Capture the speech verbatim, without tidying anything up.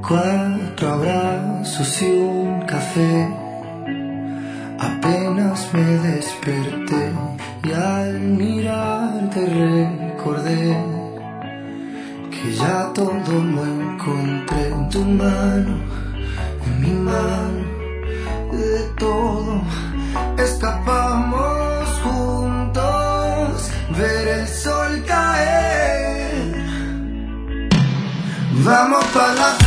Cuatro abrazos y un café. Apenas me desperté y al mirarte recordé que ya todo lo encontré en tu mano, en mi mano. De todo escapamos juntos, ver el sol caer. Vamos pa' la